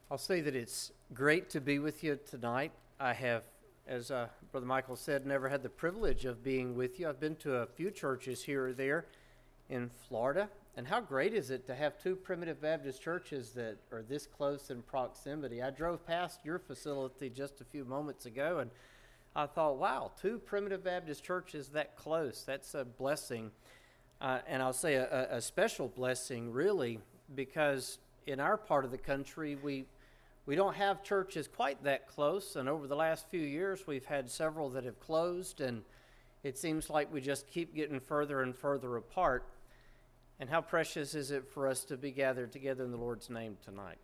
I'll say that it's great to be with you tonight. I have, as Brother Michael said, never had the privilege of being with you. I've been to a few churches here or there in Florida. And how great is it to have two Primitive Baptist churches that are this close in proximity? I drove past your facility just a few moments ago, and I thought, wow, two Primitive Baptist churches that close. That's a blessing. And I'll say a special blessing, really, because in our part of the country, we don't have churches quite that close, and over the last few years, we've had several that have closed, and it seems like we just keep getting further and further apart. And how precious is it for us to be gathered together in the Lord's name tonight.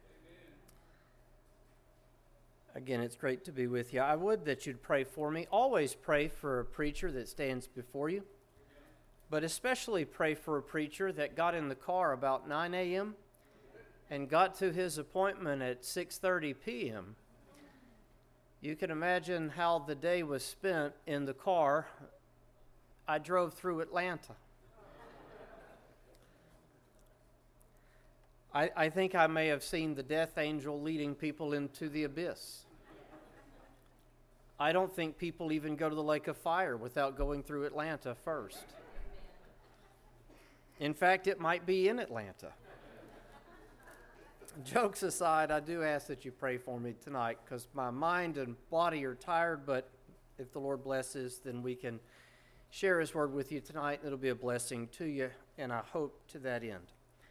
Again, it's great to be with you. I would that you'd pray for me. Always pray for a preacher that stands before you, but especially pray for a preacher that got in the car about 9 a.m., and got to his appointment at 6:30 p.m. You can imagine how the day was spent in the car. I drove through Atlanta. I think I may have seen the death angel leading people into the abyss. I don't think people even go to the lake of fire without going through Atlanta first. In fact, it might be in Atlanta. Jokes aside, I do ask that you pray for me tonight because my mind and body are tired, but if the Lord blesses, then we can share His Word with you tonight, and it'll be a blessing to you, and I hope to that end.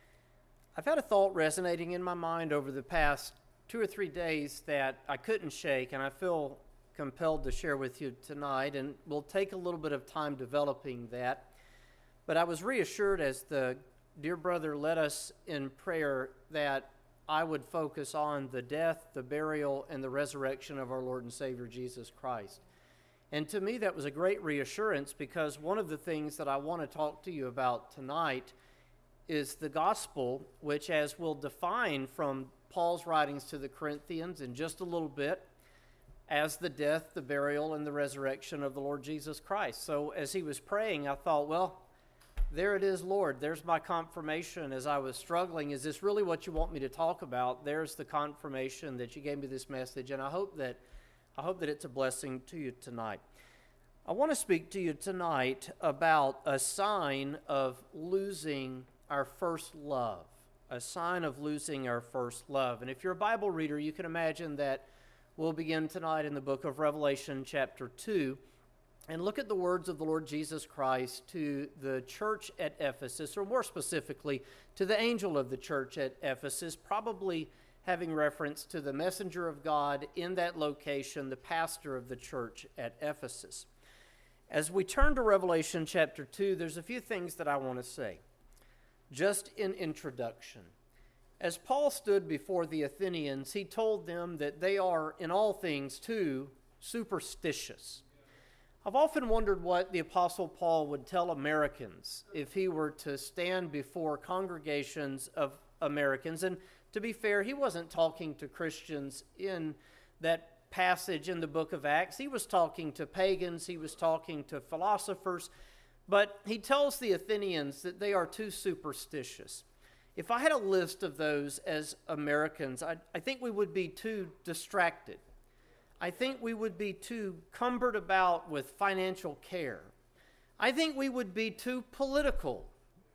I've had a thought resonating in my mind over the past 2 or 3 days that I couldn't shake, and I feel compelled to share with you tonight, and we'll take a little bit of time developing that. But I was reassured as the dear brother led us in prayer that I would focus on the death, the burial, and the resurrection of our Lord and Savior Jesus Christ. And to me, that was a great reassurance because one of the things that I want to talk to you about tonight is the gospel, which, as we'll define from Paul's writings to the Corinthians in just a little bit, as the death, the burial, and the resurrection of the Lord Jesus Christ. So as he was praying, I thought, well, there it is, Lord. There's my confirmation as I was struggling. Is this really what you want me to talk about? There's the confirmation that you gave me this message, and I hope that it's a blessing to you tonight. I want to speak to you tonight about a sign of losing our first love, a sign of losing our first love. And if you're a Bible reader, you can imagine that we'll begin tonight in the book of Revelation chapter 2. And look at the words of the Lord Jesus Christ to the church at Ephesus, or more specifically, to the angel of the church at Ephesus, probably having reference to the messenger of God in that location, the pastor of the church at Ephesus. As we turn to Revelation chapter 2, there's a few things that I want to say, just in introduction. As Paul stood before the Athenians, he told them that they are, in all things, too, superstitious. I've often wondered what the Apostle Paul would tell Americans if he were to stand before congregations of Americans. And to be fair, he wasn't talking to Christians in that passage in the book of Acts. He was talking to pagans, he was talking to philosophers, but he tells the Athenians that they are too superstitious. If I had a list of those as Americans, I think we would be too distracted. I think we would be too cumbered about with financial care. I think we would be too political.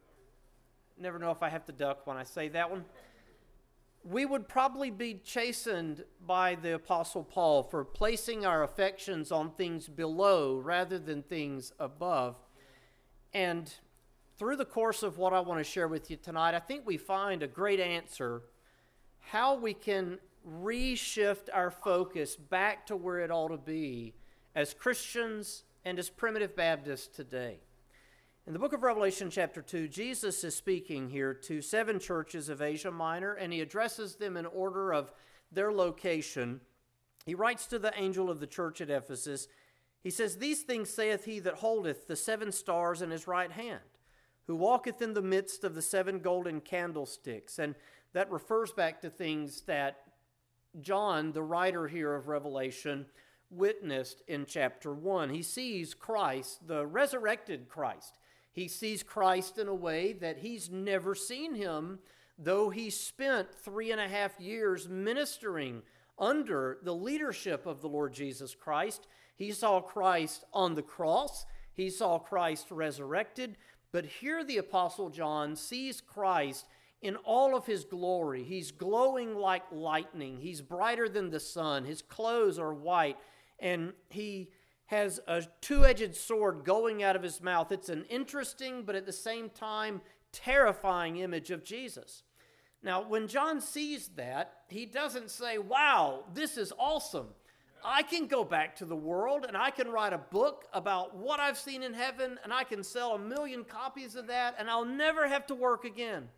Never know if I have to duck when I say that one. We would probably be chastened by the Apostle Paul for placing our affections on things below rather than things above. And through the course of what I want to share with you tonight, I think we find a great answer how we can reshift our focus back to where it ought to be as Christians and as Primitive Baptists today. In the book of Revelation chapter 2, Jesus is speaking here to 7 churches of Asia Minor, and he addresses them in order of their location. He writes to the angel of the church at Ephesus. He says, "These things saith he that holdeth the 7 stars in his right hand, who walketh in the midst of the 7 golden candlesticks." And that refers back to things that John, the writer here of Revelation, witnessed in chapter 1. He sees Christ, the resurrected Christ. He sees Christ in a way that he's never seen him Though he spent 3.5 years ministering under the leadership of the Lord Jesus Christ, he saw Christ on the cross, he saw Christ resurrected, but here the Apostle John sees Christ in all of his glory. He's glowing like lightning. He's brighter than the sun. His clothes are white, and he has a two-edged sword going out of his mouth. It's an interesting, but at the same time, terrifying image of Jesus. Now, when John sees that, he doesn't say, wow, this is awesome. I can go back to the world and I can write a book about what I've seen in heaven, and I can sell 1 million copies of that, and I'll never have to work again.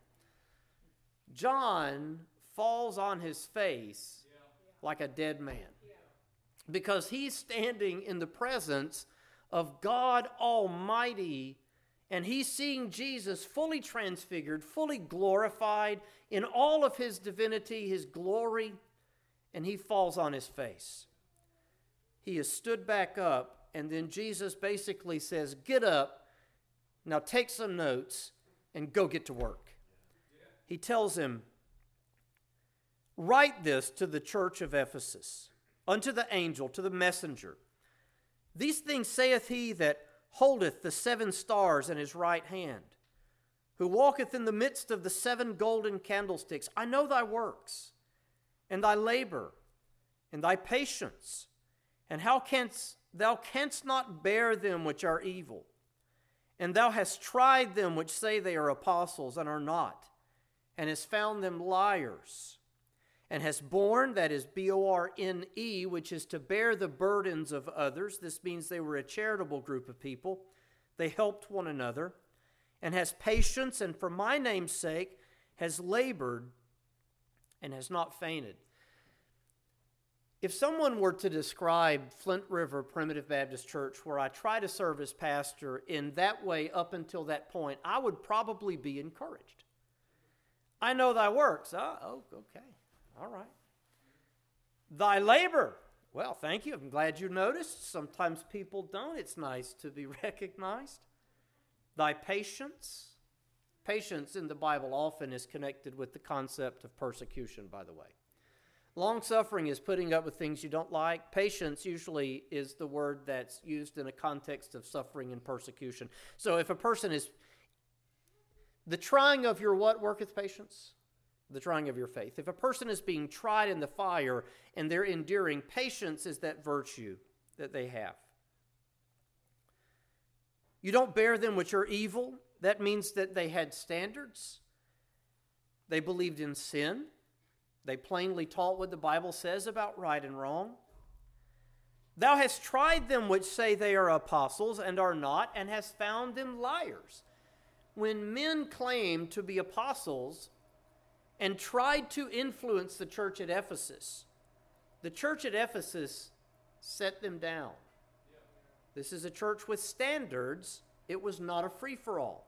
John falls on his face like a dead man because he's standing in the presence of God Almighty, and he's seeing Jesus fully transfigured, fully glorified in all of his divinity, his glory, and he falls on his face. He is stood back up, and then Jesus basically says, get up, now take some notes, and go get to work. He tells him, write this to the church of Ephesus, unto the angel, to the messenger. These things saith he that holdeth the 7 stars in his right hand, who walketh in the midst of the 7 golden candlesticks. I know thy works, and thy labor, and thy patience, and how thou canst not bear them which are evil. And thou hast tried them which say they are apostles, and are not, and hast found them liars, and hast borne, that is B-O-R-N-E, which is to bear the burdens of others. This means they were a charitable group of people. They helped one another, and has patience, and for my name's sake has labored, and has not fainted. If someone were to describe Flint River Primitive Baptist Church, where I try to serve as pastor, in that way up until that point, I would probably be encouraged. I know thy works. Oh, okay. All right. Thy labor. Well, thank you. I'm glad you noticed. Sometimes people don't. It's nice to be recognized. Thy patience. Patience in the Bible often is connected with the concept of persecution, by the way. Long-suffering is putting up with things you don't like. Patience usually is the word that's used in a context of suffering and persecution. So if a person is, the trying of your what worketh patience? The trying of your faith. If a person is being tried in the fire and they're enduring, patience is that virtue that they have. You don't bear them which are evil. That means that they had standards. They believed in sin. They plainly taught what the Bible says about right and wrong. Thou hast tried them which say they are apostles and are not, and hast found them liars. When men claim to be apostles and tried to influence the church at Ephesus, the church at Ephesus set them down. This is a church with standards. It was not a free-for-all.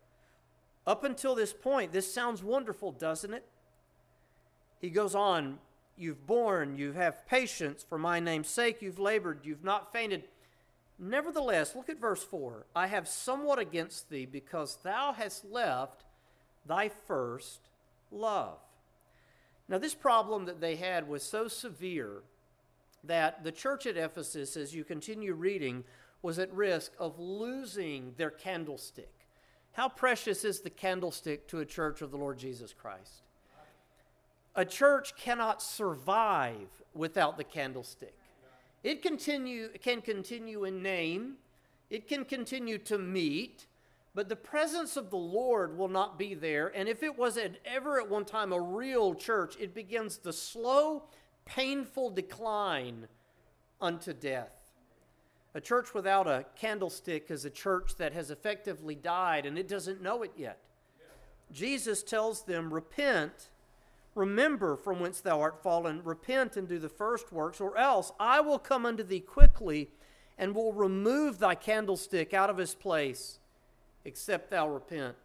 Up until this point, this sounds wonderful, doesn't it? He goes on, you've borne, you have patience, for my name's sake you've labored, you've not fainted. Nevertheless, look at verse 4. I have somewhat against thee, because thou hast left thy first love. Now, this problem that they had was so severe that the church at Ephesus, as you continue reading, was at risk of losing their candlestick. How precious is the candlestick to a church of the Lord Jesus Christ? A church cannot survive without the candlestick. It can continue in name. It can continue to meet, but the presence of the Lord will not be there. And if it was ever at one time a real church, it begins the slow, painful decline unto death. A church without a candlestick is a church that has effectively died, and it doesn't know it yet. Jesus tells them, repent, remember from whence thou art fallen, repent and do the first works, or else I will come unto thee quickly and will remove thy candlestick out of his place, except thou repent.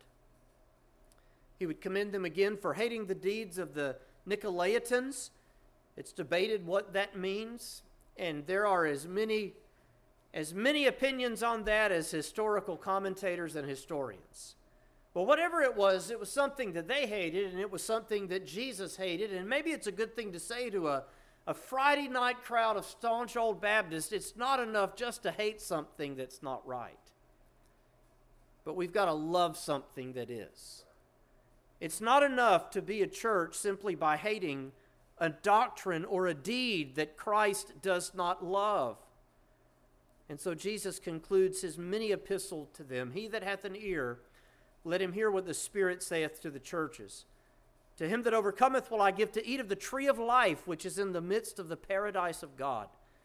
He would commend them again for hating the deeds of the Nicolaitans. It's debated what that means, and there are as many opinions on that as historical commentators and historians. But whatever it was something that they hated, and it was something that Jesus hated. And maybe it's a good thing to say to a Friday night crowd of staunch old Baptists, it's not enough just to hate something that's not right. But we've got to love something that is. It's not enough to be a church simply by hating a doctrine or a deed that Christ does not love. And so Jesus concludes his mini epistle to them. He that hath an ear, let him hear what the Spirit saith to the churches. To him that overcometh will I give to eat of the tree of life, which is in the midst of the paradise of God.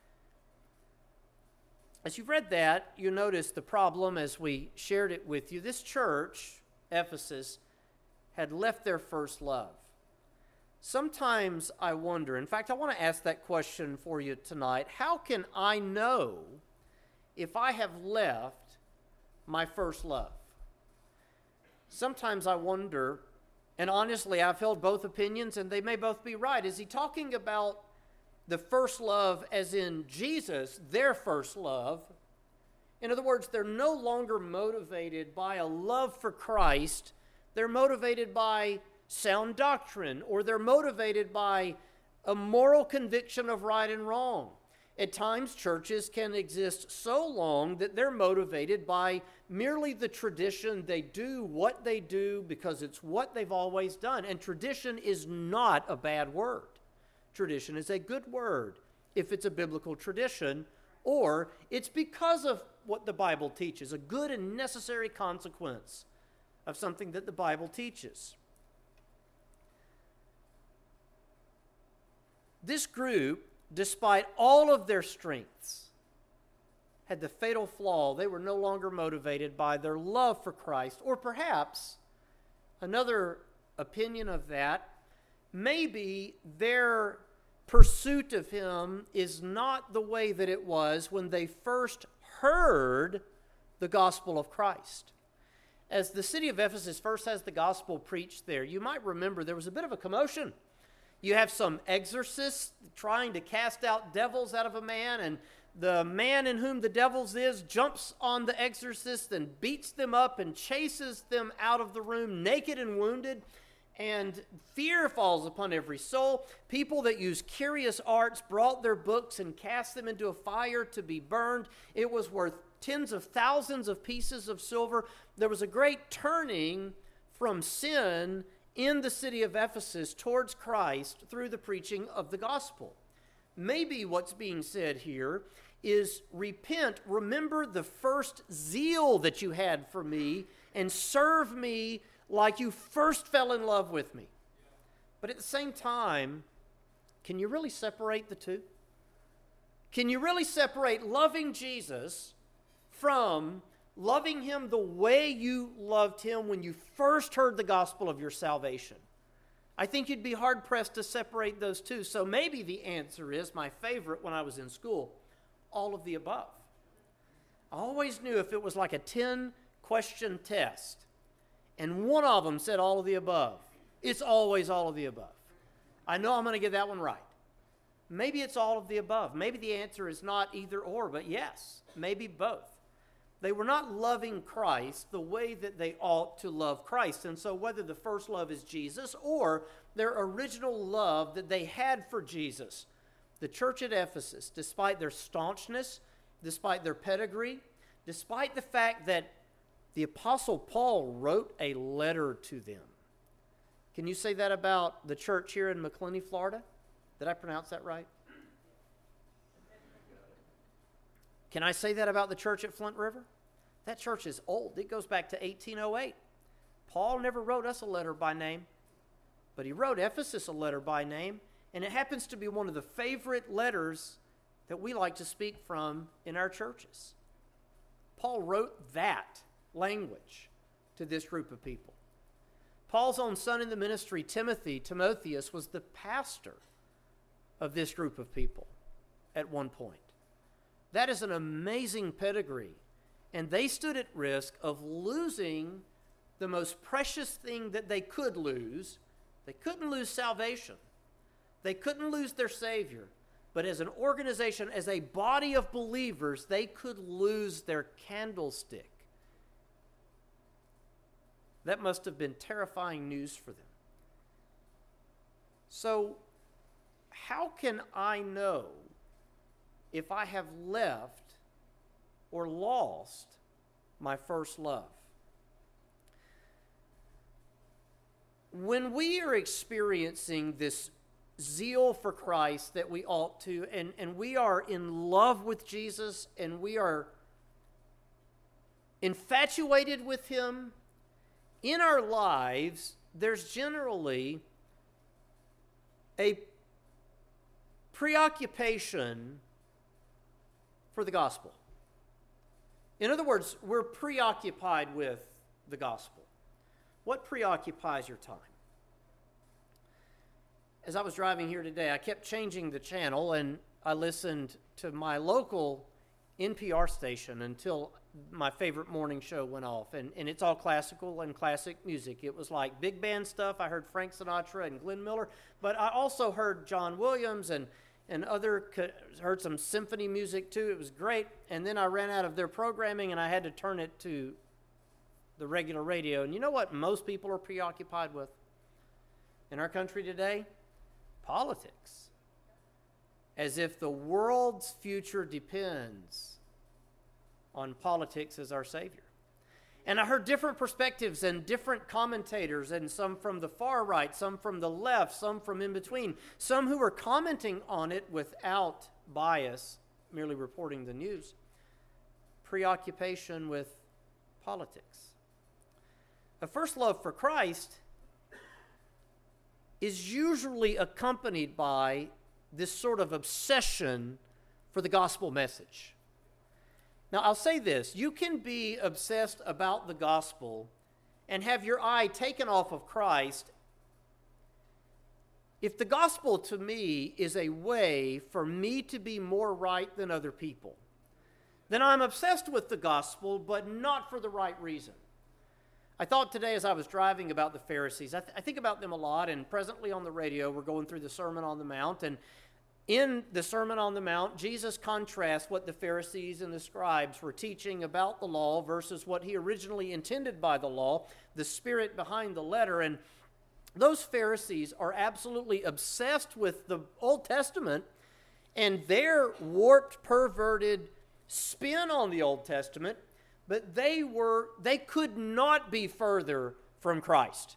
As you've read that, you notice the problem as we shared it with you. This church, Ephesus, had left their first love. Sometimes I wonder, in fact, I want to ask that question for you tonight. How can I know if I have left my first love? Sometimes I wonder, and honestly, I've held both opinions, and they may both be right. Is he talking about the first love as in Jesus, their first love? In other words, they're no longer motivated by a love for Christ. They're motivated by sound doctrine, or they're motivated by a moral conviction of right and wrong. At times, churches can exist so long that they're motivated by merely the tradition. They do what they do because it's what they've always done. And tradition is not a bad word. Tradition is a good word if it's a biblical tradition, or it's because of what the Bible teaches, a good and necessary consequence of something that the Bible teaches. This group, despite all of their strengths, had the fatal flaw. They were no longer motivated by their love for Christ. Or perhaps, another opinion of that, maybe their pursuit of him is not the way that it was when they first heard the gospel of Christ. As the city of Ephesus first has the gospel preached there, you might remember there was a bit of a commotion. You have some exorcists trying to cast out devils out of a man, and the man in whom the devils is jumps on the exorcist and beats them up and chases them out of the room naked and wounded, and fear falls upon every soul. People that use curious arts brought their books and cast them into a fire to be burned. It was worth tens of thousands of pieces of silver. There was a great turning from sin in the city of Ephesus towards Christ through the preaching of the gospel. Maybe what's being said here is repent, remember the first zeal that you had for me, and serve me like you first fell in love with me. But at the same time, can you really separate the two? Can you really separate loving Jesus from loving him the way you loved him when you first heard the gospel of your salvation? I think you'd be hard-pressed to separate those two. So maybe the answer is, my favorite when I was in school, all of the above. I always knew if it was like a 10-question test, and one of them said all of the above, it's always all of the above. I know I'm going to get that one right. Maybe it's all of the above. Maybe the answer is not either or, but yes, maybe both. They were not loving Christ the way that they ought to love Christ. And so whether the first love is Jesus or their original love that they had for Jesus, the church at Ephesus, despite their staunchness, despite their pedigree, despite the fact that the Apostle Paul wrote a letter to them. Can you say that about the church here in McClenny, Florida? Did I pronounce that right? Can I say that about the church at Flint River? That church is old. It goes back to 1808. Paul never wrote us a letter by name, but he wrote Ephesus a letter by name, and it happens to be one of the favorite letters that we like to speak from in our churches. Paul wrote that language to this group of people. Paul's own son in the ministry, Timotheus, was the pastor of this group of people at one point. That is an amazing pedigree. And they stood at risk of losing the most precious thing that they could lose. They couldn't lose salvation. They couldn't lose their Savior. But as an organization, as a body of believers, they could lose their candlestick. That must have been terrifying news for them. So, how can I know if I have left or lost my first love? When we are experiencing this zeal for Christ that we ought to, and we are in love with Jesus, and we are infatuated with Him, in our lives, there's generally a preoccupation for the gospel. In other words, we're preoccupied with the gospel. What preoccupies your time? As I was driving here today, I kept changing the channel, and I listened to my local NPR station until my favorite morning show went off. And it's all classical and classic music. It was like big band stuff. I heard Frank Sinatra and Glenn Miller, but I also heard John Williams and heard some symphony music too. It was great. And then I ran out of their programming, and I had to turn it to the regular radio. And you know what most people are preoccupied with in our country today? Politics. As if the world's future depends on politics as our Savior. And I heard different perspectives and different commentators, and some from the far right, some from the left, some from in between, some who were commenting on it without bias, merely reporting the news. Preoccupation with politics. A first love for Christ is usually accompanied by this sort of obsession for the gospel message. Now, I'll say this. You can be obsessed about the gospel and have your eye taken off of Christ if the gospel to me is a way for me to be more right than other people. Then I'm obsessed with the gospel, but not for the right reason. I thought today as I was driving about the Pharisees. I think about them a lot, and presently on the radio we're going through the Sermon on the Mount, and in the Sermon on the Mount, Jesus contrasts what the Pharisees and the scribes were teaching about the law versus what he originally intended by the law, the spirit behind the letter. And those Pharisees are absolutely obsessed with the Old Testament and their warped, perverted spin on the Old Testament, but they could not be further from Christ.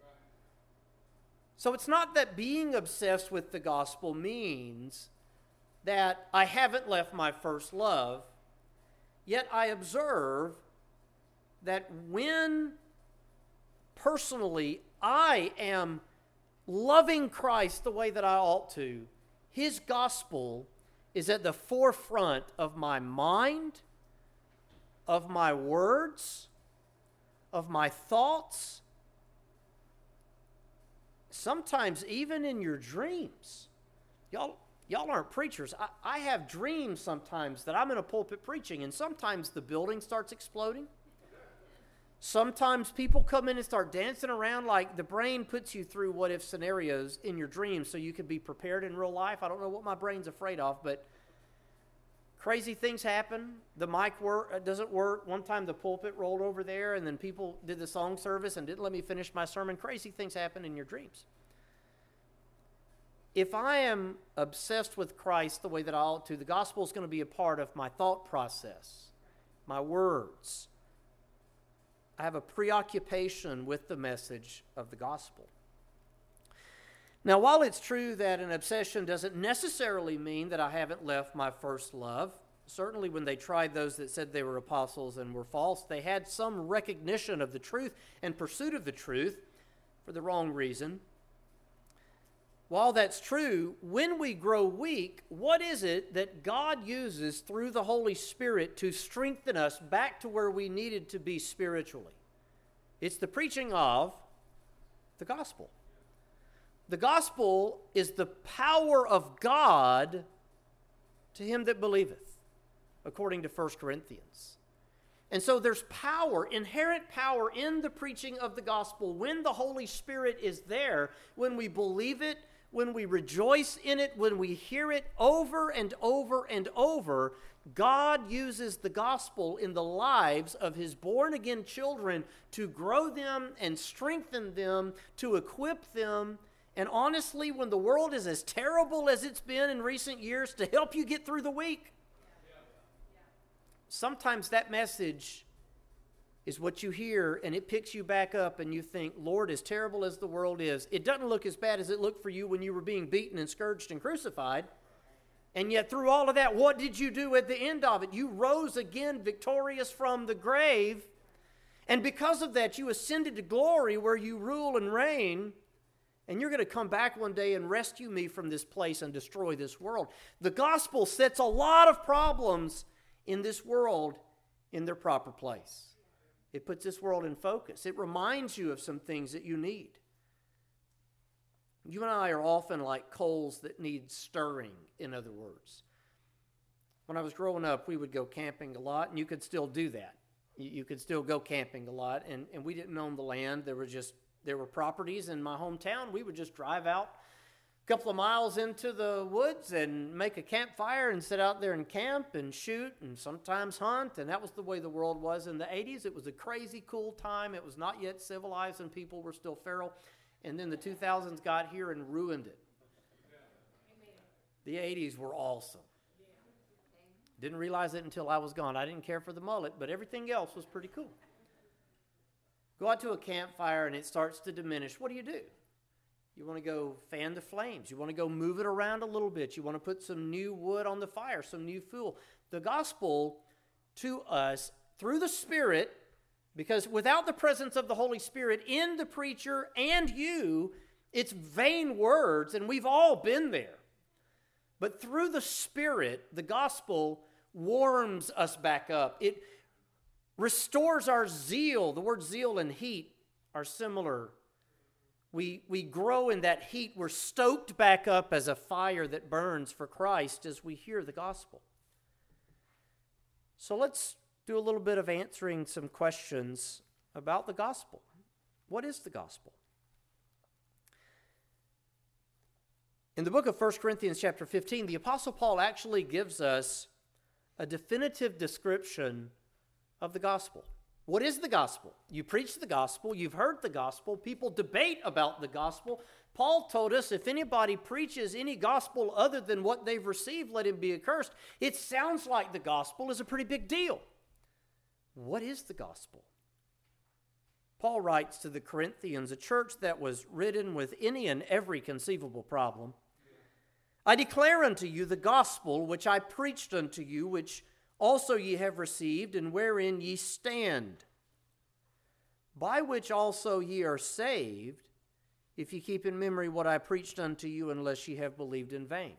So it's not that being obsessed with the gospel means that I haven't left my first love, yet I observe that when personally I am loving Christ the way that I ought to, His gospel is at the forefront of my mind, of my words, of my thoughts, sometimes even in your dreams. Y'all aren't preachers. I have dreams sometimes that I'm in a pulpit preaching, and sometimes the building starts exploding. Sometimes people come in and start dancing around, like the brain puts you through what-if scenarios in your dreams so you can be prepared in real life. I don't know what my brain's afraid of, but crazy things happen. The mic doesn't work. One time the pulpit rolled over there, and then people did the song service and didn't let me finish my sermon. Crazy things happen in your dreams. If I am obsessed with Christ the way that I ought to, the gospel is going to be a part of my thought process, my words. I have a preoccupation with the message of the gospel. Now, while it's true that an obsession doesn't necessarily mean that I haven't left my first love, certainly when they tried those that said they were apostles and were false, they had some recognition of the truth and pursuit of the truth for the wrong reason. While that's true, when we grow weak, what is it that God uses through the Holy Spirit to strengthen us back to where we needed to be spiritually? It's the preaching of the gospel. The gospel is the power of God to him that believeth, according to 1 Corinthians. And so there's power, inherent power in the preaching of the gospel when the Holy Spirit is there, when we believe it, when we rejoice in it, when we hear it over and over and over. God uses the gospel in the lives of his born-again children to grow them and strengthen them, to equip them, and honestly, when the world is as terrible as it's been in recent years, to help you get through the week. Sometimes that message is what you hear, and it picks you back up, and you think, Lord, as terrible as the world is, it doesn't look as bad as it looked for you when you were being beaten and scourged and crucified. And yet through all of that, what did you do at the end of it? You rose again victorious from the grave. And because of that, you ascended to glory where you rule and reign. And you're going to come back one day and rescue me from this place and destroy this world. The gospel sets a lot of problems in this world in their proper place. It puts this world in focus. It reminds you of some things that you need. You and I are often like coals that need stirring, in other words. When I was growing up, we would go camping a lot, and you could still do that. You could still go camping a lot, and we didn't own the land. There were properties in my hometown. We would just drive out a couple of miles into the woods and make a campfire and sit out there and camp and shoot and sometimes hunt, and that was the way the world was in the 80s. It was a crazy cool time. It was not yet civilized, and people were still feral. And then the 2000s got here and ruined it. The 80s were awesome. Didn't realize it until I was gone. I didn't care for the mullet, but everything else was pretty cool. Go out to a campfire and it starts to diminish. What do? You want to go fan the flames. You want to go move it around a little bit. You want to put some new wood on the fire, some new fuel. The gospel to us through the Spirit, because without the presence of the Holy Spirit in the preacher and you, it's vain words, and we've all been there. But through the Spirit, the gospel warms us back up. It restores our zeal. The word zeal and heat are similar. We grow in that heat. We're stoked back up as a fire that burns for Christ as we hear the gospel. So let's do a little bit of answering some questions about the gospel. What is the gospel? In the book of 1 Corinthians chapter 15, the Apostle Paul actually gives us a definitive description of the gospel. What is the gospel? You preach the gospel. You've heard the gospel. People debate about the gospel. Paul told us if anybody preaches any gospel other than what they've received, let him be accursed. It sounds like the gospel is a pretty big deal. What is the gospel? Paul writes to the Corinthians, a church that was ridden with any and every conceivable problem. I declare unto you the gospel which I preached unto you, which also ye have received, and wherein ye stand, by which also ye are saved, if ye keep in memory what I preached unto you, unless ye have believed in vain.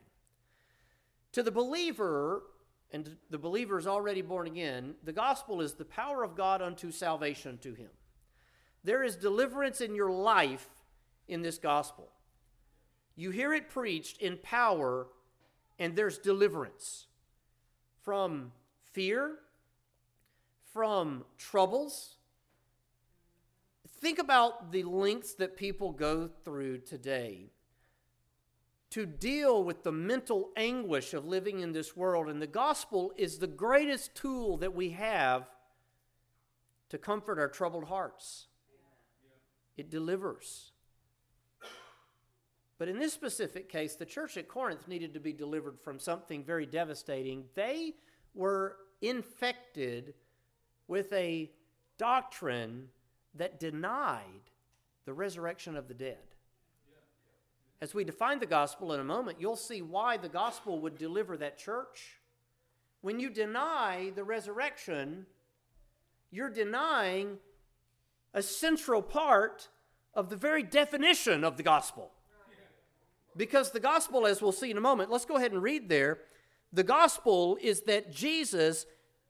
To the believer, and the believer is already born again, the gospel is the power of God unto salvation to him. There is deliverance in your life in this gospel. You hear it preached in power, and there's deliverance from fear, from troubles. Think about the lengths that people go through today to deal with the mental anguish of living in this world, and the gospel is the greatest tool that we have to comfort our troubled hearts. It delivers. But in this specific case, the church at Corinth needed to be delivered from something very devastating. They were infected with a doctrine that denied the resurrection of the dead. As we define the gospel in a moment, you'll see why the gospel would deliver that church. When you deny the resurrection, you're denying a central part of the very definition of the gospel. Because the gospel, as we'll see in a moment, let's go ahead and read there. The gospel is that Jesus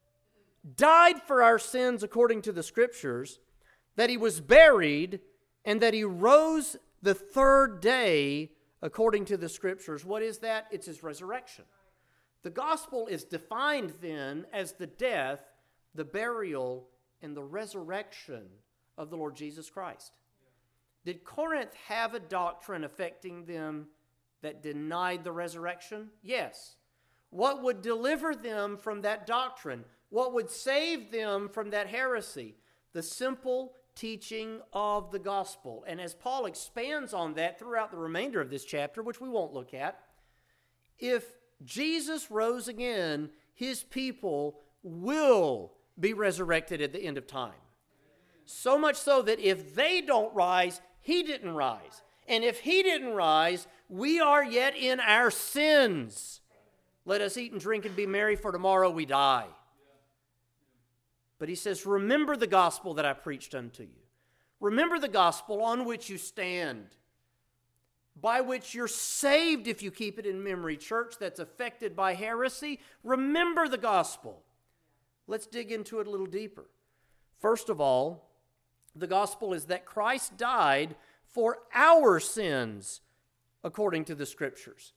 died for our sins according to the Scriptures, that he was buried, and that he rose the third day according to the Scriptures. What is that? It's his resurrection. The gospel is defined then as the death, the burial, and the resurrection of the Lord Jesus Christ. Did Corinth have a doctrine affecting them that denied the resurrection? Yes. What would deliver them from that doctrine? What would save them from that heresy? The simple teaching of the gospel. And as Paul expands on that throughout the remainder of this chapter, which we won't look at, if Jesus rose again, his people will be resurrected at the end of time. So much so that if they don't rise, he didn't rise. And if he didn't rise, we are yet in our sins. Let us eat and drink and be merry, for tomorrow we die. But he says, remember the gospel that I preached unto you. Remember the gospel on which you stand, by which you're saved if you keep it in memory. Church that's affected by heresy, remember the gospel. Let's dig into it a little deeper. First of all, the gospel is that Christ died for our sins according to the Scriptures.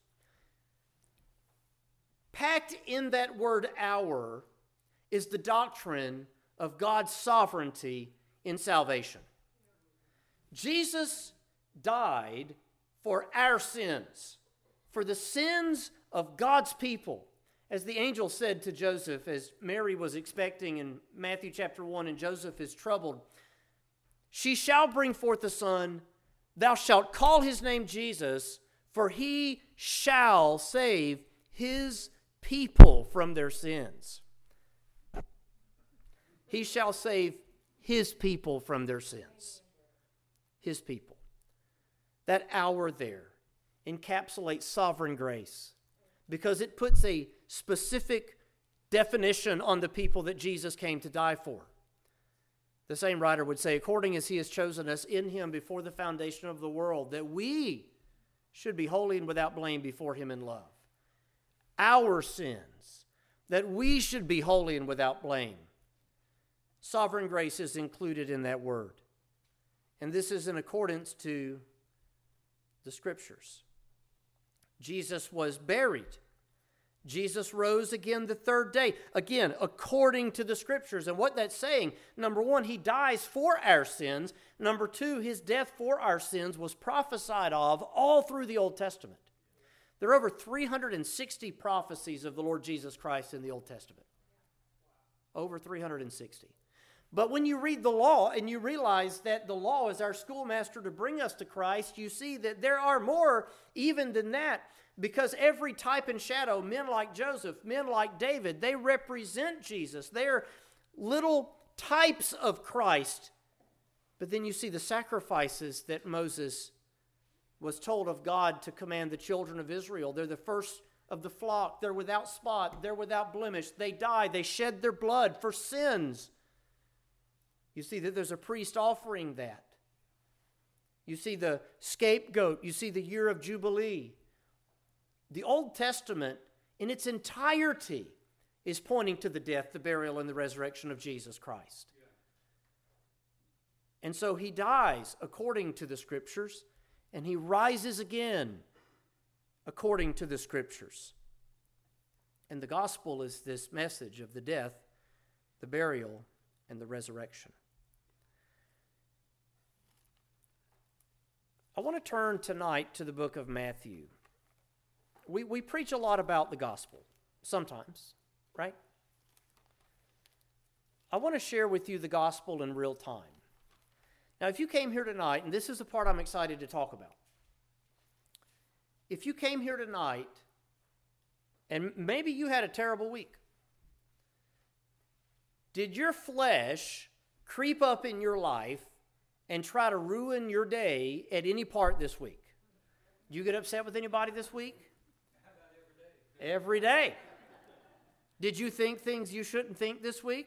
Packed in that word "our" is the doctrine of God's sovereignty in salvation. Jesus died for our sins, for the sins of God's people. As the angel said to Joseph, as Mary was expecting in Matthew chapter 1, and Joseph is troubled, she shall bring forth a son, thou shalt call his name Jesus, for he shall save his people from their sins. He shall save his people from their sins. His people. That "our" there encapsulates sovereign grace because it puts a specific definition on the people that Jesus came to die for. The same writer would say, according as he has chosen us in him before the foundation of the world, that we should be holy and without blame before him in love. Our sins, that we should be holy and without blame. Sovereign grace is included in that word. And this is in accordance to the Scriptures. Jesus was buried. Jesus rose again the third day. Again, according to the Scriptures. And what that's saying, number one, he dies for our sins. Number two, his death for our sins was prophesied of all through the Old Testament. There are over 360 prophecies of the Lord Jesus Christ in the Old Testament. Over 360. But when you read the law and you realize that the law is our schoolmaster to bring us to Christ, you see that there are more even than that, because every type and shadow, men like Joseph, men like David, they represent Jesus. They're little types of Christ. But then you see the sacrifices that Moses was told of God to command the children of Israel. They're the first of the flock. They're without spot. They're without blemish. They die. They shed their blood for sins. You see that there's a priest offering that. You see the scapegoat. You see the year of Jubilee. The Old Testament in its entirety is pointing to the death, the burial, and the resurrection of Jesus Christ. And so he dies according to the Scriptures, and he rises again according to the Scriptures. And the gospel is this message of the death, the burial, and the resurrection. I want to turn tonight to the book of Matthew. We preach a lot about the gospel, sometimes, right? I want to share with you the gospel in real time. Now, if you came here tonight, and this is the part I'm excited to talk about. If you came here tonight, and maybe you had a terrible week, did your flesh creep up in your life and try to ruin your day at any part this week? You get upset with anybody this week? Every day. Did you think things you shouldn't think this week?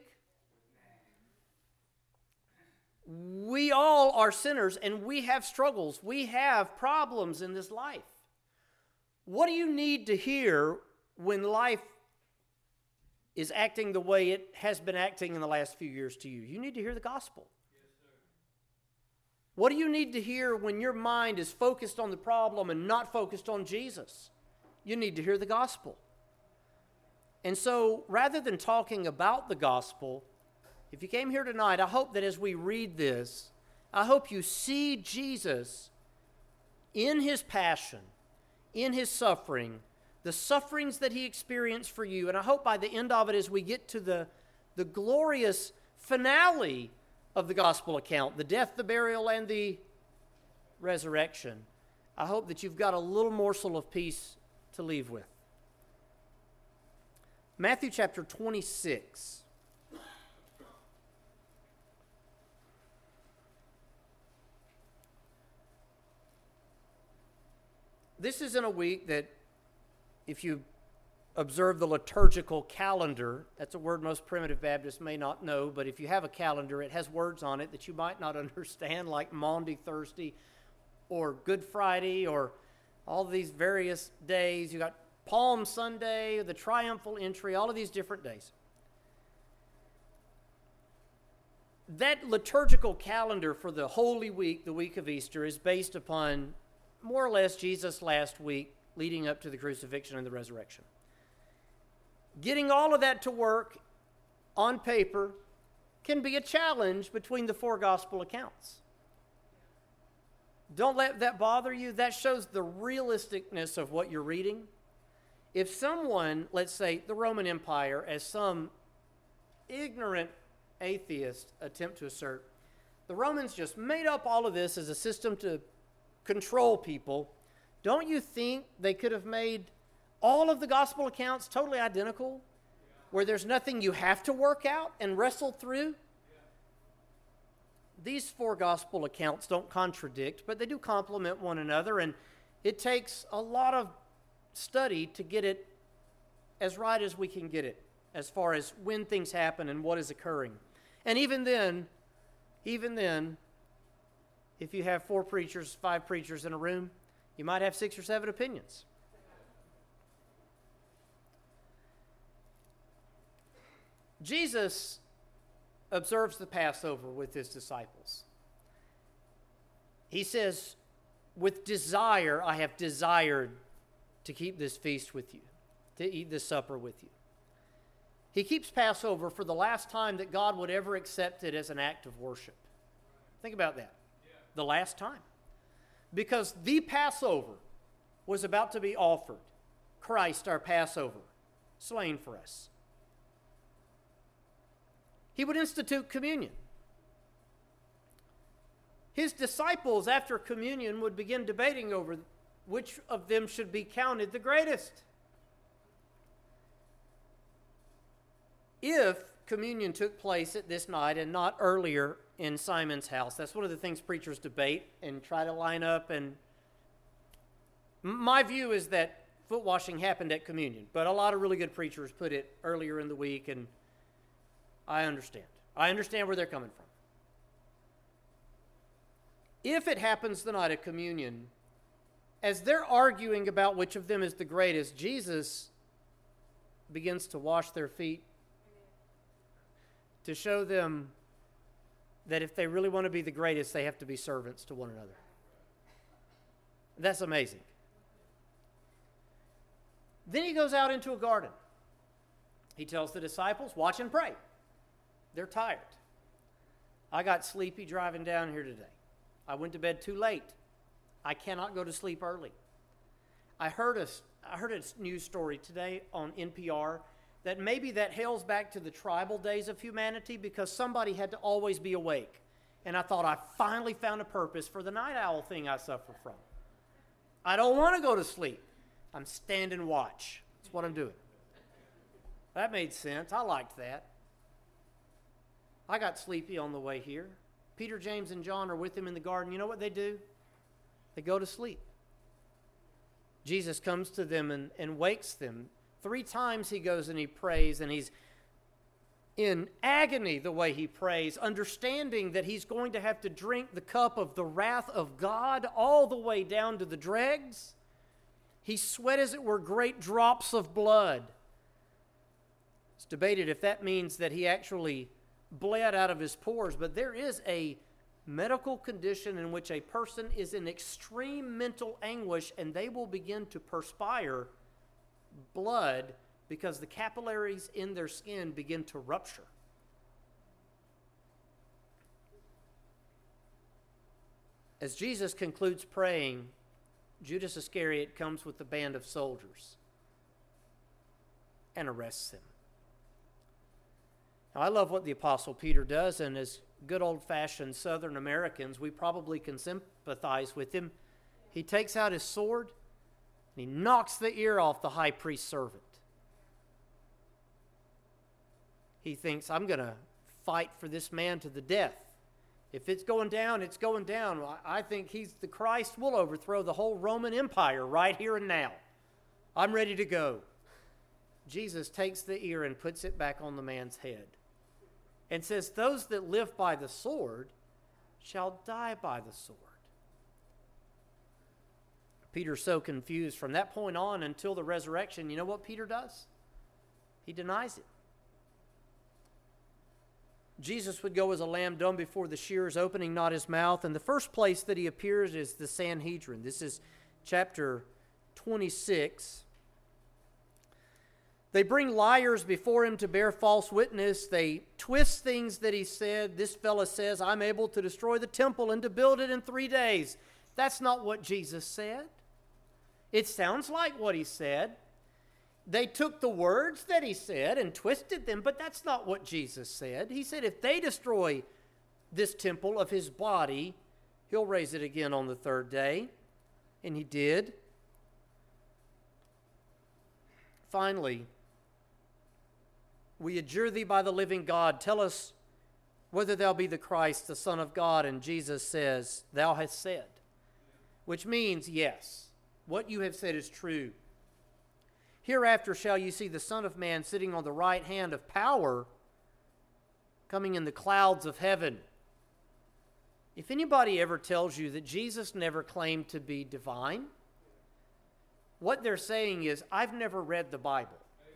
We all are sinners and we have struggles. We have problems in this life. What do you need to hear when life is acting the way it has been acting in the last few years to you? You need to hear the gospel. What do you need to hear when your mind is focused on the problem and not focused on Jesus? You need to hear the gospel. And so, rather than talking about the gospel, if you came here tonight, I hope that as we read this, I hope you see Jesus in his passion, in his suffering, the sufferings that he experienced for you. And I hope by the end of it, as we get to the glorious finale of the gospel account, the death, the burial, and the resurrection, I hope that you've got a little morsel of peace to leave with. Matthew chapter 26. This is in a week that, if you observe the liturgical calendar, that's a word most primitive Baptists may not know, but if you have a calendar, it has words on it that you might not understand, like Maundy Thursday or Good Friday or all these various days. You got Palm Sunday, the Triumphal Entry, all of these different days. That liturgical calendar for the Holy Week, the week of Easter, is based upon more or less Jesus' last week leading up to the crucifixion and the resurrection. Getting all of that to work on paper can be a challenge between the four gospel accounts. Don't let that bother you. That shows the realisticness of what you're reading. If someone, let's say the Roman Empire, as some ignorant atheist attempt to assert, the Romans just made up all of this as a system to control people, don't you think they could have made all of the gospel accounts totally identical, where there's nothing you have to work out and wrestle through? These four gospel accounts don't contradict, but they do complement one another, and it takes a lot of study to get it as right as we can get it, as far as when things happen and what is occurring. And even then, if you have 4 preachers, 5 preachers in a room, you might have 6 or 7 opinions. Jesus observes the Passover with his disciples. He says, with desire, I have desired to keep this feast with you, to eat this supper with you. He keeps Passover for the last time that God would ever accept it as an act of worship. Think about that. The last time. Because the Passover was about to be offered. Christ, our Passover, slain for us. He would institute communion. His disciples, after communion, would begin debating over which of them should be counted the greatest. If communion took place at this night and not earlier in Simon's house, that's one of the things preachers debate and try to line up. And my view is that foot washing happened at communion, but a lot of really good preachers put it earlier in the week, and I understand. I understand where they're coming from. If it happens the night of communion, as they're arguing about which of them is the greatest, Jesus begins to wash their feet to show them that if they really want to be the greatest, they have to be servants to one another. That's amazing. Then he goes out into a garden. He tells the disciples, watch and pray. They're tired. I got sleepy driving down here today. I went to bed too late. I cannot go to sleep early. I heard a news story today on NPR that maybe that hails back to the tribal days of humanity, because somebody had to always be awake. And I thought, I finally found a purpose for the night owl thing I suffer from. I don't want to go to sleep. I'm standing watch. That's what I'm doing. That made sense. I liked that. I got sleepy on the way here. Peter, James, and John are with him in the garden. You know what they do? They go to sleep. Jesus comes to them and wakes them. 3 times he goes and he prays, and he's in agony the way he prays, understanding that he's going to have to drink the cup of the wrath of God all the way down to the dregs. He sweat, as it were, great drops of blood. It's debated if that means that he actually bled out of his pores, but there is a medical condition in which a person is in extreme mental anguish, and they will begin to perspire blood because the capillaries in their skin begin to rupture. As Jesus concludes praying, Judas Iscariot comes with a band of soldiers. and arrests him. Now, I love what the Apostle Peter does, and as good old-fashioned Southern Americans, we probably can sympathize with him. He takes out his sword, and he knocks the ear off the high priest's servant. He thinks, I'm going to fight for this man to the death. If it's going down, it's going down. I think he's the Christ. We'll overthrow the whole Roman Empire right here and now. I'm ready to go. Jesus takes the ear and puts it back on the man's head and says, those that live by the sword shall die by the sword. Peter's so confused from that point on until the resurrection. You know what Peter does? He denies it. Jesus would go as a lamb dumb before the shearers, opening not his mouth. And the first place that he appears is the Sanhedrin. This is chapter 26. They bring liars before him to bear false witness. They twist things that he said. This fellow says, I'm able to destroy the temple and to build it in 3 days. That's not what Jesus said. It sounds like what he said. They took the words that he said and twisted them, but that's not what Jesus said. He said if they destroy this temple of his body, he'll raise it again on the third day. And he did. Finally, we adjure thee by the living God, tell us whether thou be the Christ, the Son of God. And Jesus says, thou hast said. Which means, yes, what you have said is true. Hereafter shall you see the Son of Man sitting on the right hand of power, coming in the clouds of heaven. If anybody ever tells you that Jesus never claimed to be divine, what they're saying is, I've never read the Bible.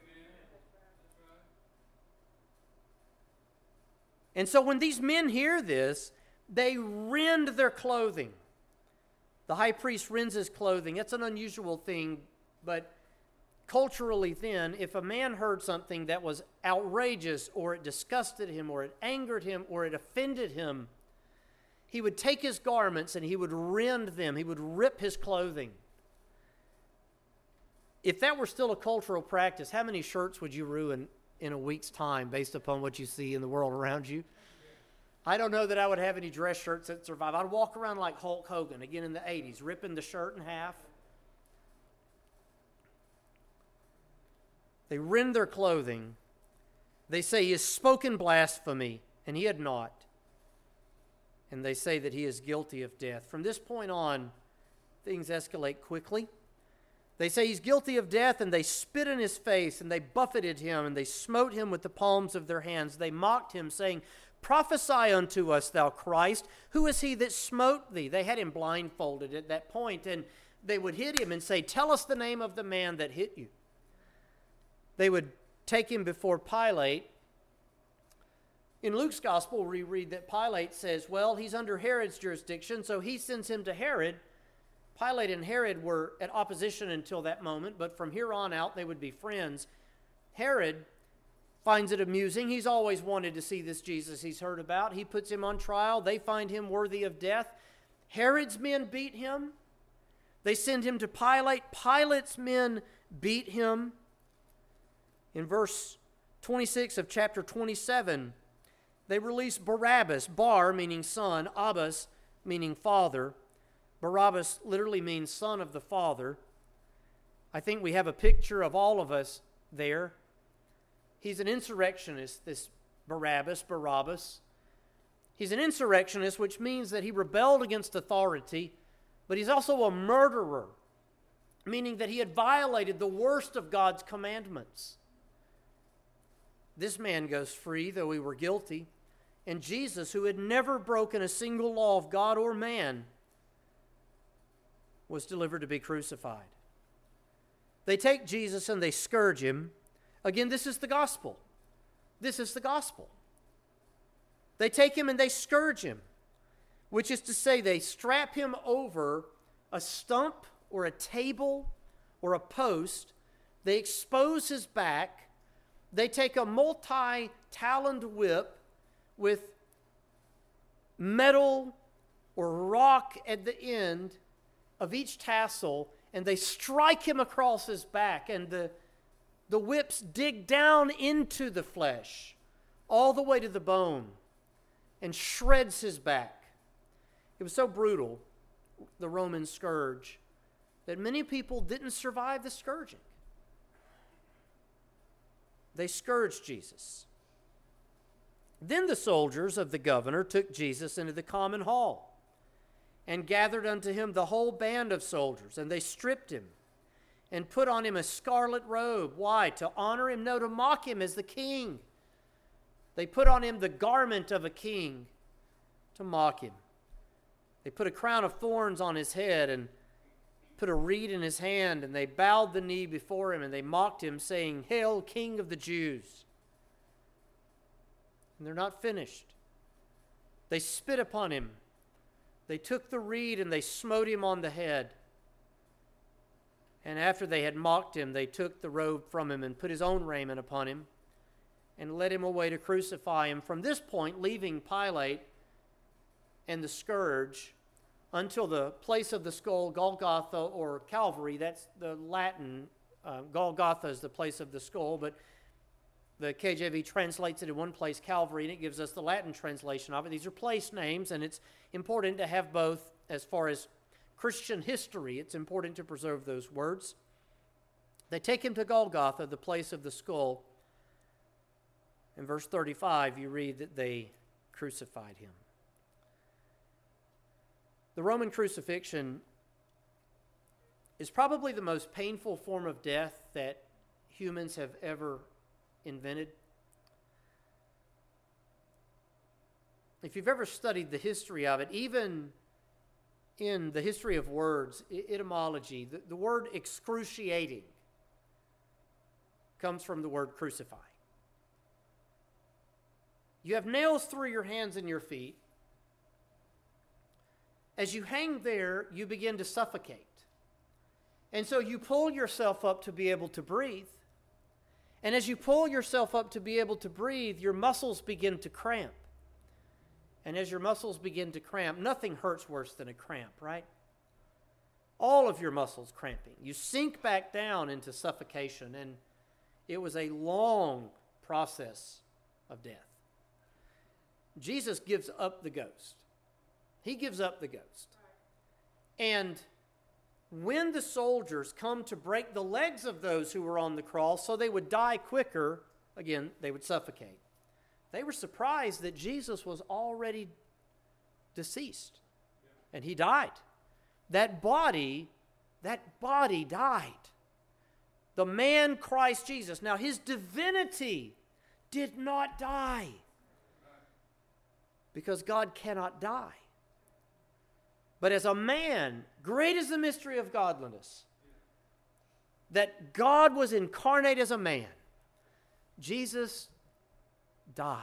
And so when these men hear this, they rend their clothing. The high priest rends his clothing. It's an unusual thing, but culturally then, if a man heard something that was outrageous, or it disgusted him, or it angered him, or it offended him, he would take his garments and he would rend them. He would rip his clothing. If that were still a cultural practice, how many shirts would you ruin in a week's time based upon what you see in the world around you? I don't know that I would have any dress shirts that survive. I'd walk around like Hulk Hogan, again in the 80s, ripping the shirt in half. They rend their clothing. They say he has spoken blasphemy, and he had not. And they say that he is guilty of death. From this point on, things escalate quickly. They say he's guilty of death, and they spit in his face, and they buffeted him, and they smote him with the palms of their hands. They mocked him, saying, prophesy unto us, thou Christ. Who is he that smote thee? They had him blindfolded at that point, and they would hit him and say, tell us the name of the man that hit you. They would take him before Pilate. In Luke's gospel, we read that Pilate says, well, he's under Herod's jurisdiction, so he sends him to Herod. Pilate and Herod were at opposition until that moment, but from here on out, they would be friends. Herod finds it amusing. He's always wanted to see this Jesus he's heard about. He puts him on trial. They find him worthy of death. Herod's men beat him. They send him to Pilate. Pilate's men beat him. In verse 26 of chapter 27, they release Barabbas, Bar meaning son, Abbas meaning father. Barabbas literally means son of the Father. I think we have a picture of all of us there. He's an insurrectionist, this Barabbas. He's an insurrectionist, which means that he rebelled against authority, but he's also a murderer, meaning that he had violated the worst of God's commandments. This man goes free, though he were guilty, and Jesus, who had never broken a single law of God or man, was delivered to be crucified. They take Jesus and they scourge him. Again, this is the gospel. This is the gospel. They take him and they scourge him, which is to say they strap him over a stump or a table or a post. They expose his back. They take a multi-taloned whip with metal or rock at the end of each tassel, and they strike him across his back, and the The whips dig down into the flesh, all the way to the bone, and shreds his back. It was so brutal, the Roman scourge, that many people didn't survive the scourging. They scourged Jesus. Then the soldiers of the governor took Jesus into the common hall and gathered unto him the whole band of soldiers, and they stripped him and put on him a scarlet robe. Why? To honor him? No, to mock him as the king. They put on him the garment of a king to mock him. They put a crown of thorns on his head and put a reed in his hand, and they bowed the knee before him, and they mocked him, saying, "Hail, King of the Jews." And they're not finished. They spit upon him. They took the reed and they smote him on the head. And after they had mocked him, they took the robe from him and put his own raiment upon him and led him away to crucify him. From this point, leaving Pilate and the scourge until the place of the skull, Golgotha or Calvary. That's the Latin. Golgotha is the place of the skull, but the KJV translates it in one place, Calvary, and it gives us the Latin translation of it. These are place names, and it's important to have both. As far as Christian history, it's important to preserve those words. They take him to Golgotha, the place of the skull. In verse 35, you read that they crucified him. The Roman crucifixion is probably the most painful form of death that humans have ever invented. If you've ever studied the history of it, even in the history of words, etymology, the word excruciating comes from the word crucify. You have nails through your hands and your feet. As you hang there, you begin to suffocate. And so you pull yourself up to be able to breathe. And as you pull yourself up to be able to breathe, your muscles begin to cramp. And as your muscles begin to cramp, nothing hurts worse than a cramp, right? All of your muscles cramping. You sink back down into suffocation, and it was a long process of death. Jesus gives up the ghost. He gives up the ghost. And when the soldiers come to break the legs of those who were on the cross so they would die quicker, again, they would suffocate. They were surprised that Jesus was already deceased. And he died. That body died. The man Christ Jesus. Now his divinity did not die. Because God cannot die. But as a man, great is the mystery of godliness, that God was incarnate as a man. Jesus died.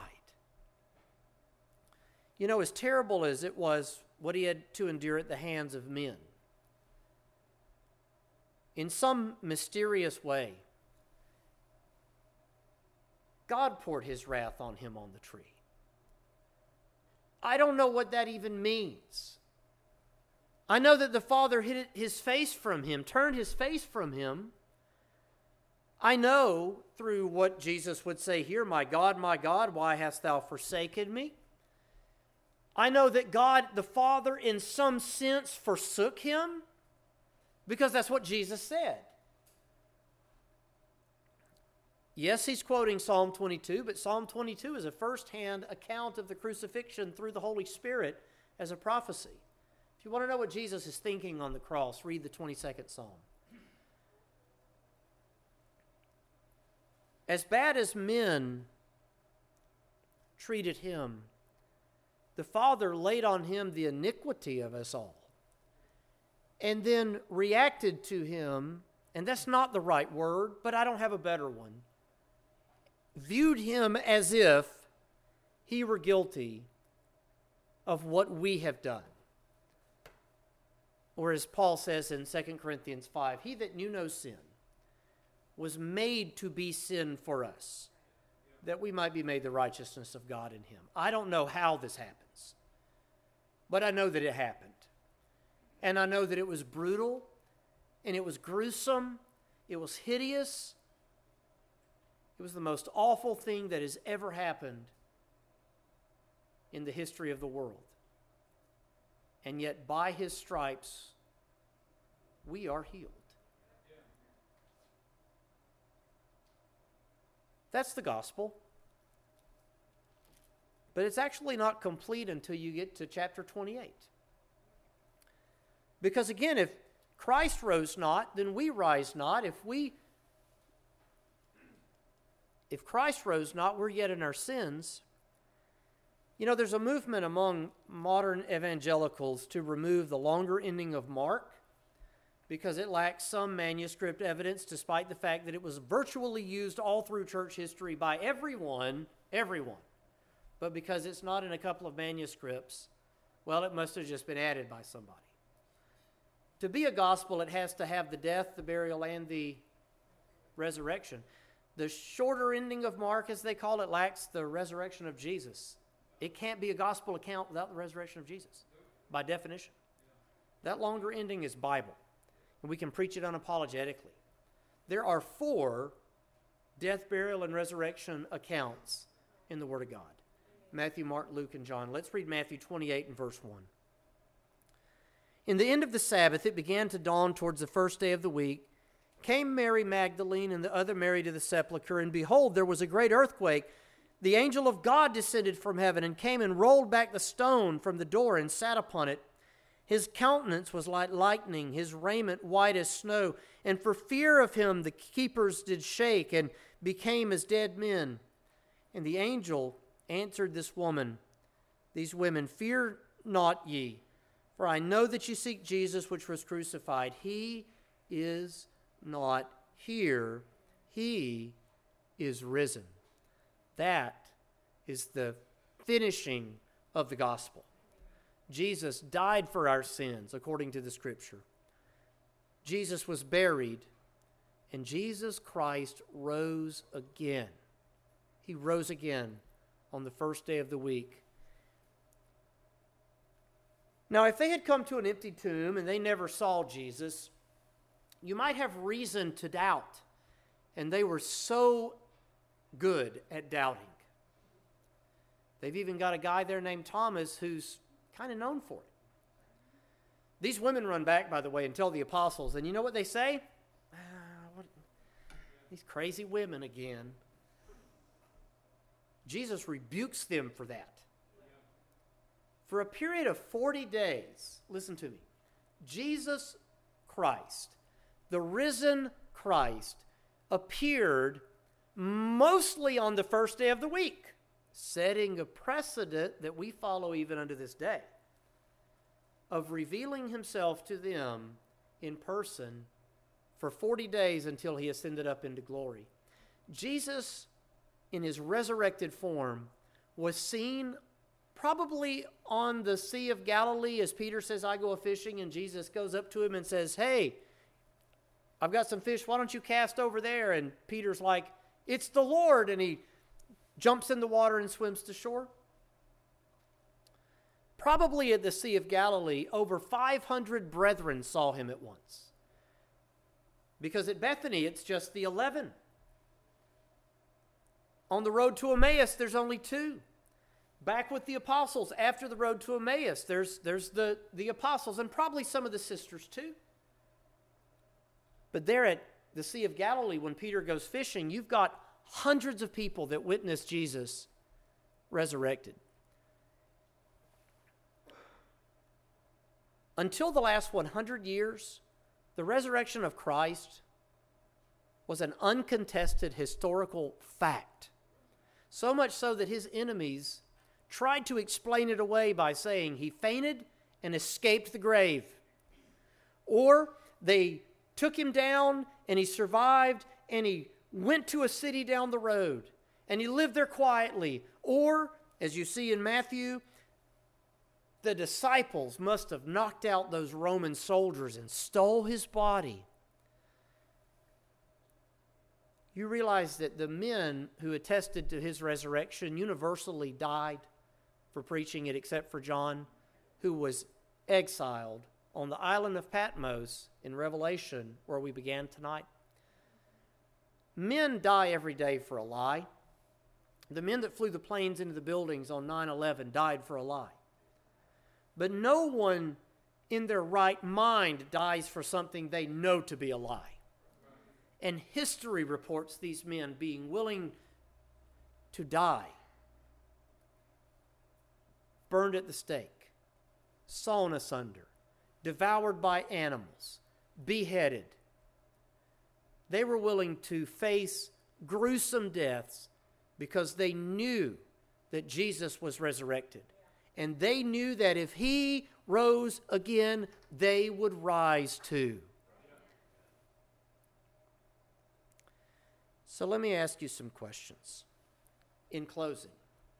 You know, as terrible as it was what he had to endure at the hands of men, in some mysterious way, God poured his wrath on him on the tree. I don't know what that even means. I know that the Father hid his face from him, turned his face from him. I know through what Jesus would say here, my God, why hast thou forsaken me? I know that God, the Father, in some sense forsook him, because that's what Jesus said. Yes, he's quoting Psalm 22, but Psalm 22 is a first-hand account of the crucifixion through the Holy Spirit as a prophecy. If you want to know what Jesus is thinking on the cross, read the 22nd Psalm. As bad as men treated him, the Father laid on him the iniquity of us all, and then reacted to him, and that's not the right word, but I don't have a better one, viewed him as if he were guilty of what we have done. Or as Paul says in 2 Corinthians 5, he that knew no sin was made to be sin for us, that we might be made the righteousness of God in him. I don't know how this happens, but I know that it happened. And I know that it was brutal, and it was gruesome, it was hideous, It was the most awful thing that has ever happened in the history of the world. And yet, by his stripes, we are healed. That's the gospel. But it's actually not complete until you get to chapter 28. Because again, if Christ rose not, then we rise not. If Christ rose not, we're yet in our sins. You know, there's a movement among modern evangelicals to remove the longer ending of Mark because it lacks some manuscript evidence, despite the fact that it was virtually used all through church history by everyone. But because it's not in a couple of manuscripts, well, it must have just been added by somebody. To be a gospel, it has to have the death, the burial, and the resurrection. The shorter ending of Mark, as they call it, lacks the resurrection of Jesus. It can't be a gospel account without the resurrection of Jesus, by definition. That longer ending is Bible, and we can preach it unapologetically. There are 4 death, burial, and resurrection accounts in the Word of God. Matthew, Mark, Luke, and John. Let's read Matthew 28 and verse 1. In the end of the Sabbath, it began to dawn towards the first day of the week. Came Mary Magdalene and the other Mary to the sepulchre, and behold, there was a great earthquake. The angel of God descended from heaven and came and rolled back the stone from the door and sat upon it. His countenance was like lightning, his raiment white as snow. And for fear of him the keepers did shake and became as dead men. And the angel answered these women, Fear not ye, for I know that ye seek Jesus which was crucified. He is not here, he is risen. That is the finishing of the gospel. Jesus died for our sins, according to the Scripture. Jesus was buried, and Jesus Christ rose again. He rose again on the first day of the week. Now, if they had come to an empty tomb and they never saw Jesus, you might have reason to doubt. And they were so good at doubting. They've even got a guy there named Thomas who's kind of known for it. These women run back, by the way, and tell the apostles, and you know what they say? These crazy women again. Jesus rebukes them for that. For a period of 40 days, listen to me, Jesus Christ, the risen Christ, appeared mostly on the first day of the week, setting a precedent that we follow even unto this day, of revealing himself to them in person for 40 days until he ascended up into glory. Jesus, in his resurrected form, was seen probably on the Sea of Galilee as Peter says, I go a-fishing, and Jesus goes up to him and says, hey, I've got some fish, why don't you cast over there? And Peter's like, it's the Lord, and he jumps in the water and swims to shore. Probably at the Sea of Galilee, over 500 brethren saw him at once. Because at Bethany, it's just the 11. On the road to Emmaus, there's only 2. Back with the apostles, after the road to Emmaus, there's the apostles and probably some of the sisters too. But there at the Sea of Galilee, when Peter goes fishing, you've got hundreds of people that witness Jesus resurrected. Until the last 100 years, the resurrection of Christ was an uncontested historical fact. So much so that his enemies tried to explain it away by saying he fainted and escaped the grave. Or they took him down and he survived and he went to a city down the road and he lived there quietly. Or, as you see in Matthew, the disciples must have knocked out those Roman soldiers and stole his body. You realize that the men who attested to his resurrection universally died for preaching it, except for John, who was exiled on the island of Patmos in Revelation, where we began tonight. Men die every day for a lie. The men that flew the planes into the buildings on 9/11 died for a lie. But no one in their right mind dies for something they know to be a lie. And history reports these men being willing to die, burned at the stake, sawn asunder, devoured by animals, beheaded. They were willing to face gruesome deaths because they knew that Jesus was resurrected. And they knew that if he rose again, they would rise too. So let me ask you some questions in closing.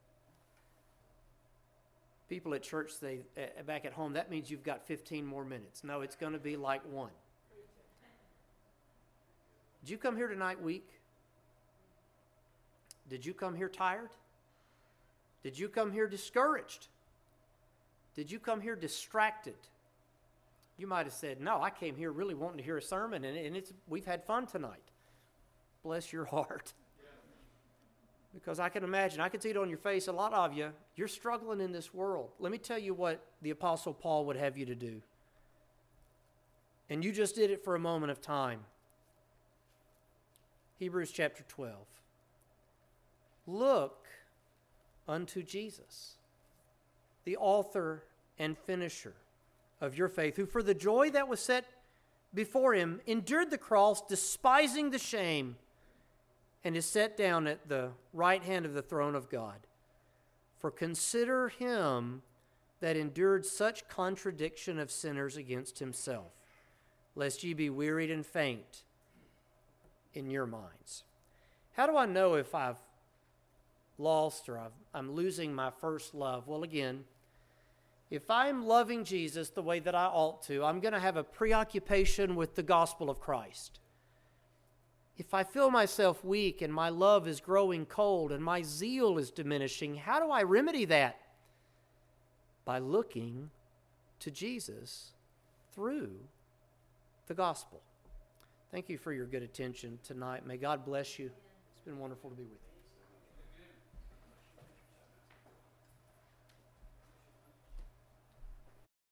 People at church say, back at home, that means you've got 15 more minutes. No, it's going to be like one. Did you come here tonight weak? Did you come here tired? Did you come here discouraged? Did you come here distracted? You might have said, no, I came here really wanting to hear a sermon, and we've had fun tonight. Bless your heart. Because I can imagine, I can see it on your face, a lot of you, you're struggling in this world. Let me tell you what the Apostle Paul would have you to do. And you just did it for a moment of time. Hebrews chapter 12. Look unto Jesus, the author and finisher of your faith, who for the joy that was set before him endured the cross, despising the shame, and is set down at the right hand of the throne of God. For consider him that endured such contradiction of sinners against himself, lest ye be wearied and faint in your minds. How do I know if I've lost or I'm losing my first love? Well, again, if I'm loving Jesus the way that I ought to, I'm going to have a preoccupation with the gospel of Christ. If I feel myself weak and my love is growing cold and my zeal is diminishing, how do I remedy that? By looking to Jesus through the gospel. Thank you for your good attention tonight. May God bless you. It's been wonderful to be with you.